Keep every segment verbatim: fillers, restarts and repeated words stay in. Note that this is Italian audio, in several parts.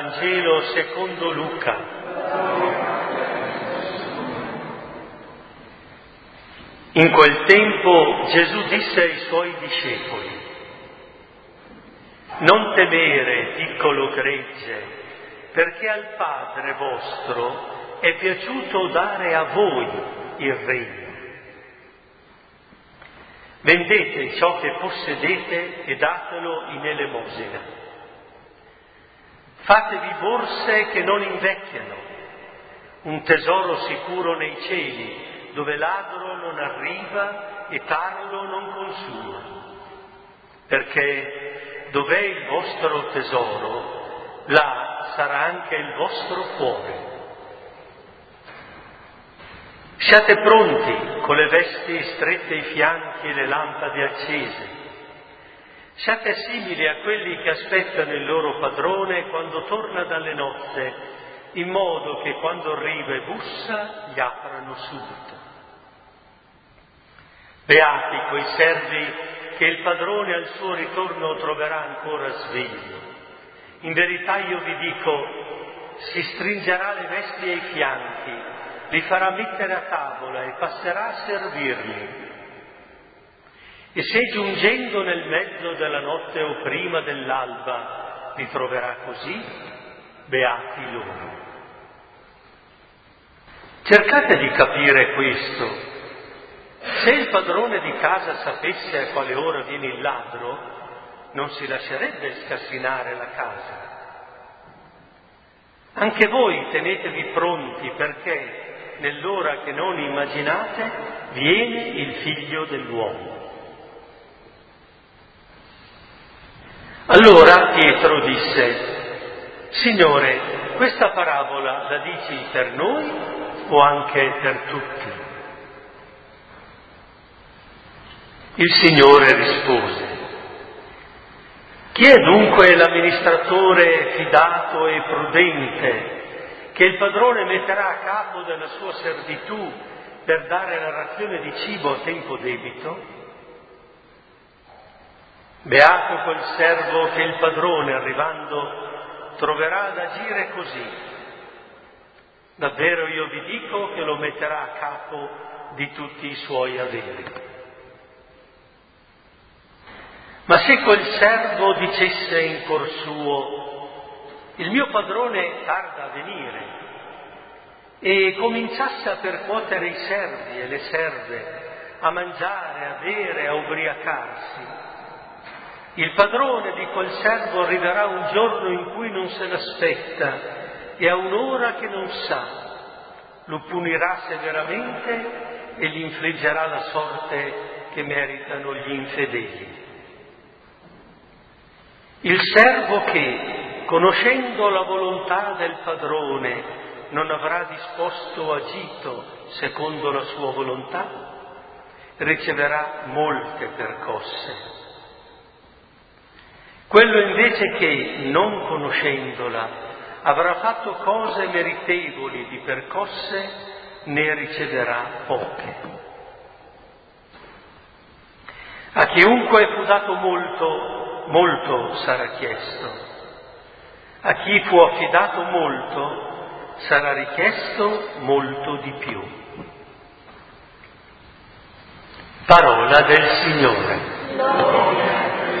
Vangelo secondo Luca. In quel tempo Gesù disse ai suoi discepoli: non temere, piccolo gregge, perché al Padre vostro è piaciuto dare a voi il regno. Vendete ciò che possedete e datelo in elemosina. Fatevi borse che non invecchiano, un tesoro sicuro nei cieli, dove ladro non arriva e tarlo non consuma. Perché dov'è il vostro tesoro, là sarà anche il vostro cuore. Siate pronti con le vesti strette ai fianchi e le lampade accese. Siate simili a quelli che aspettano il loro padrone quando torna dalle nozze, in modo che quando arriva e bussa gli aprano subito. Beati quei servi che il padrone al suo ritorno troverà ancora svegli. In verità io vi dico, si stringerà le vesti ai fianchi, li farà mettere a tavola e passerà a servirli. E se giungendo nel mezzo della notte o prima dell'alba li troverà così, beati loro. Cercate di capire questo. Se il padrone di casa sapesse a quale ora viene il ladro, non si lascerebbe scassinare la casa. Anche voi tenetevi pronti, perché nell'ora che non immaginate viene il Figlio dell'uomo. Allora Pietro disse: Signore, questa parabola la dici per noi o anche per tutti? Il Signore rispose: chi è dunque l'amministratore fidato e prudente che il padrone metterà a capo della sua servitù per dare la razione di cibo a tempo debito? Beato quel servo che il padrone, arrivando, troverà ad agire così. Davvero io vi dico che lo metterà a capo di tutti i suoi averi. Ma se quel servo dicesse in cuor suo: il mio padrone tarda a venire, e cominciasse a percuotere i servi e le serve, a mangiare, a bere, a ubriacarsi, il padrone di quel servo arriverà un giorno in cui non se l'aspetta e a un'ora che non sa, lo punirà severamente e gli infliggerà la sorte che meritano gli infedeli. Il servo che, conoscendo la volontà del padrone, non avrà disposto o agito secondo la sua volontà, riceverà molte percosse. Quello invece che, non conoscendola, avrà fatto cose meritevoli di percosse, ne riceverà poche. A chiunque fu dato molto, molto sarà chiesto. A chi fu affidato molto, sarà richiesto molto di più. Parola del Signore.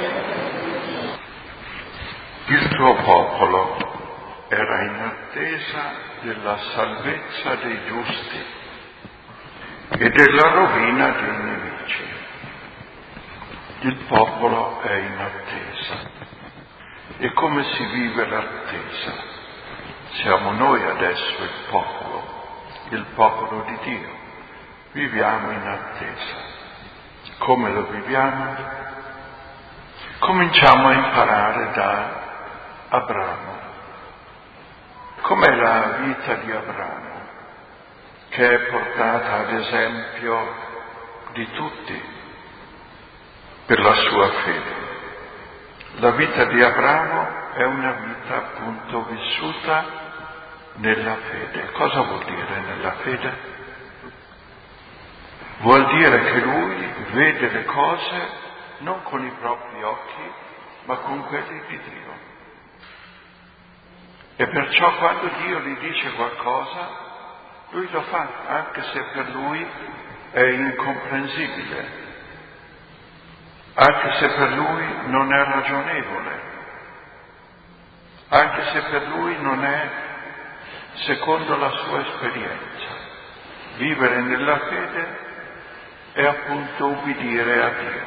Il tuo popolo era in attesa della salvezza dei giusti e della rovina dei nemici. Il popolo è in attesa. E come si vive l'attesa? Siamo noi adesso il popolo, il popolo di Dio. Viviamo in attesa. Come lo viviamo? Cominciamo a imparare da Abramo. Com'è la vita di Abramo, che è portata ad esempio di tutti per la sua fede? La vita di Abramo è una vita appunto vissuta nella fede. Cosa vuol dire nella fede? Vuol dire che lui vede le cose non con i propri occhi, ma con quelli di Dio. E perciò quando Dio gli dice qualcosa, lui lo fa, anche se per lui è incomprensibile, anche se per lui non è ragionevole, anche se per lui non è secondo la sua esperienza. Vivere nella fede è appunto ubbidire a Dio.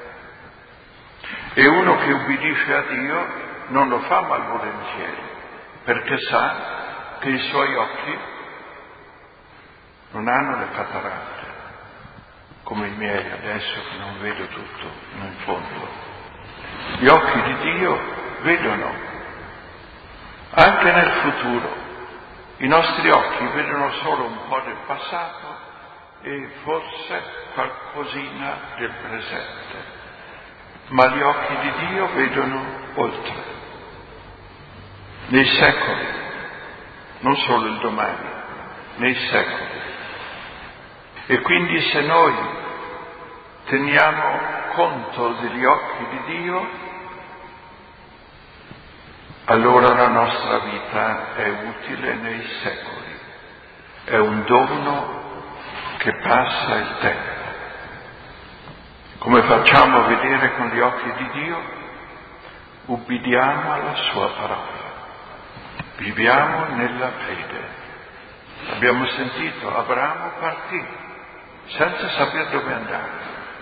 E uno che ubbidisce a Dio non lo fa malvolentieri, perché sa che i suoi occhi non hanno le cataratte, come i miei adesso che non vedo tutto in fondo. Gli occhi di Dio vedono anche nel futuro. I nostri occhi vedono solo un po' del passato e forse qualcosina del presente, ma gli occhi di Dio vedono oltre, nei secoli, non solo il domani, nei secoli. E quindi se noi teniamo conto degli occhi di Dio, allora la nostra vita è utile nei secoli, è un dono che passa il tempo. Come facciamo a vedere con gli occhi di Dio? Ubbidiamo alla sua parola, viviamo nella fede. Abbiamo sentito, Abramo partì senza sapere dove andare.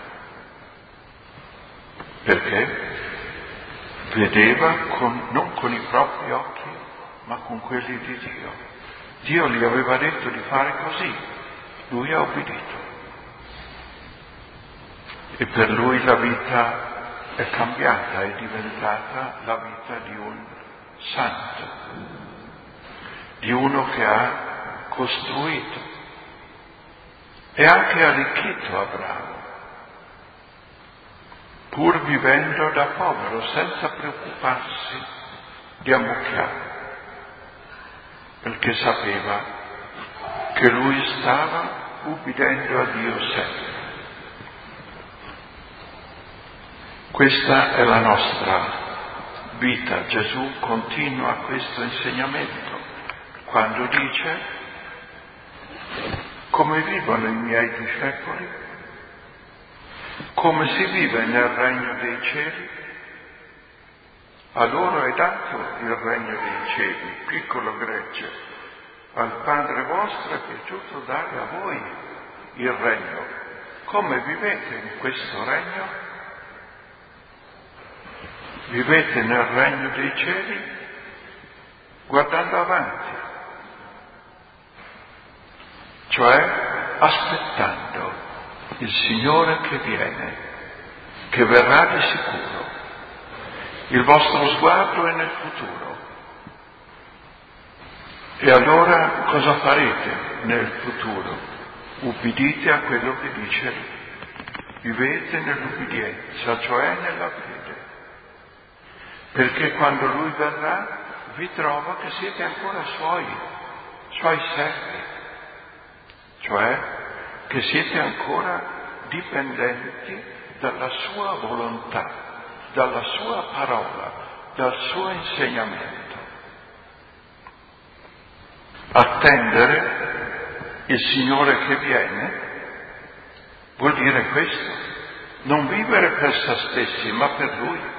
Perché? Vedeva con, non con i propri occhi, ma con quelli di Dio. Dio gli aveva detto di fare così, lui ha obbedito. E per lui la vita è cambiata, è diventata la vita di un santo, di uno che ha costruito e anche arricchito Abramo, pur vivendo da povero, senza preoccuparsi di ammucchiare, perché sapeva che lui stava ubbidendo a Dio sempre. Questa è la nostra vita. Gesù continua questo insegnamento quando dice: come vivono i miei discepoli? Come si vive nel regno dei cieli? A loro è dato il regno dei cieli, piccolo gregge. Al Padre vostro è piaciuto dare a voi il regno. Come vivete in questo regno? Vivete nel regno dei cieli guardando avanti, cioè aspettando il Signore che viene, che verrà di sicuro. Il vostro sguardo è nel futuro. E allora cosa farete nel futuro? Ubbidite a quello che dice lui. Vivete nell'ubbidienza, cioè nella fede. Perché quando lui verrà vi trova che siete ancora suoi, suoi servi, cioè che siete ancora dipendenti dalla sua volontà, dalla sua parola, dal suo insegnamento. Attendere il Signore che viene vuol dire questo, non vivere per se stessi ma per Lui.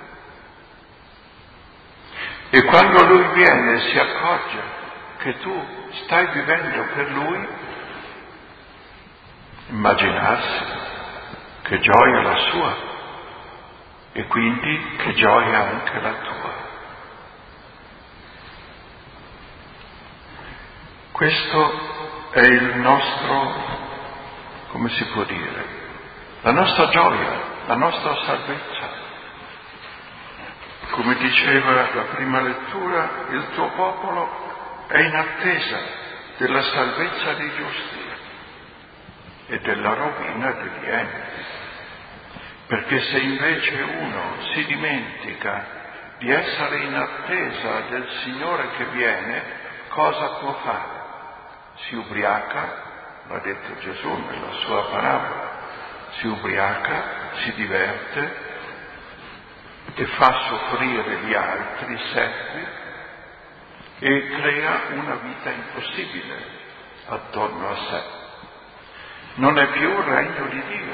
E quando Lui viene e si accorge che tu stai vivendo per Lui, immaginarsi che gioia la sua e quindi che gioia anche la tua. Questo è il nostro, come si può dire, la nostra gioia, la nostra salvezza. Come diceva la prima lettura, il tuo popolo è in attesa della salvezza dei giusti e della rovina degli empi. Perché se invece uno si dimentica di essere in attesa del Signore che viene, cosa può fare? Si ubriaca, l'ha detto Gesù nella sua parabola, si ubriaca, si diverte e fa soffrire gli altri servi e crea una vita impossibile attorno a sé. Non è più il regno di Dio.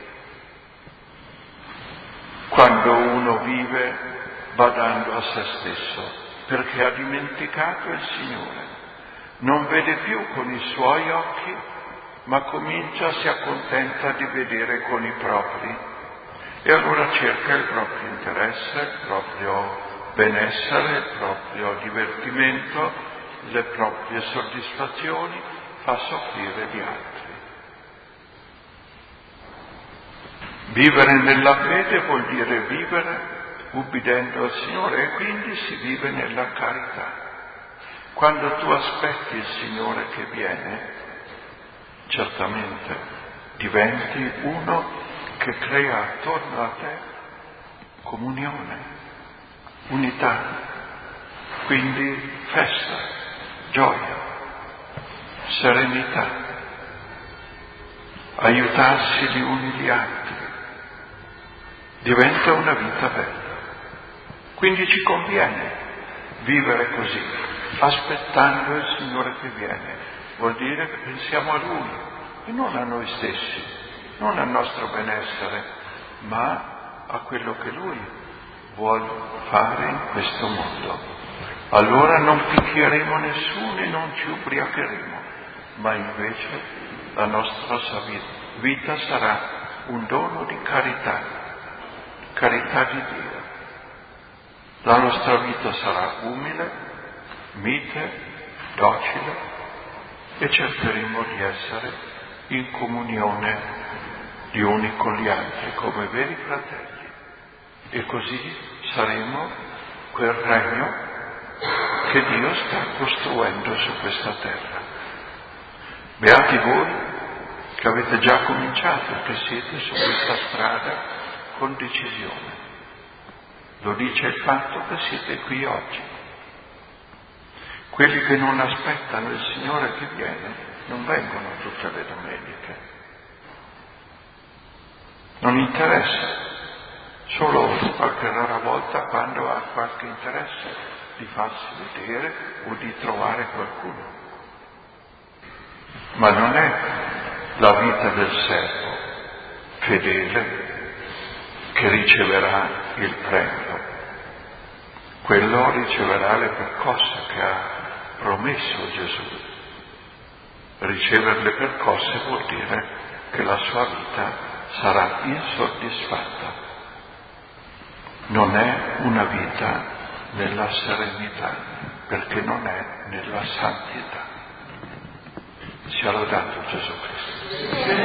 Quando uno vive badando a se stesso, perché ha dimenticato il Signore, non vede più con i suoi occhi, ma comincia, si accontenta di vedere con i propri, e allora cerca il proprio interesse, il proprio benessere, il proprio divertimento, le proprie soddisfazioni, fa soffrire gli altri. Vivere nella fede vuol dire vivere ubbidendo al Signore, e quindi si vive nella carità. Quando tu aspetti il Signore che viene, certamente diventi uno che crea attorno a te comunione, unità, quindi festa, gioia, serenità, aiutarsi gli uni gli altri. Diventa una vita bella. Quindi ci conviene vivere così, aspettando il Signore che viene. Vuol dire che pensiamo a Lui e non a noi stessi, non al nostro benessere, ma a quello che Lui vuole fare in questo mondo. Allora non picchieremo nessuno e non ci ubriacheremo, ma invece la nostra vita sarà un dono di carità, carità di Dio. La nostra vita sarà umile, mite, docile, e cercheremo di essere in comunione gli uni con gli altri come veri fratelli, e così saremo quel regno che Dio sta costruendo su questa terra. Beati voi che avete già cominciato, che siete su questa strada con decisione. Lo dice il fatto che siete qui oggi. Quelli che non aspettano il Signore che viene non vengono tutte le domeniche. Non interessa, solo qualche rara volta quando ha qualche interesse di farsi vedere o di trovare qualcuno. Ma non è la vita del servo fedele che riceverà il premio. Quello riceverà le percosse che ha promesso Gesù. Ricevere le percosse vuol dire che la sua vita sarà insoddisfatta. Non è una vita nella serenità, perché non è nella santità. Sia lodato Gesù Cristo.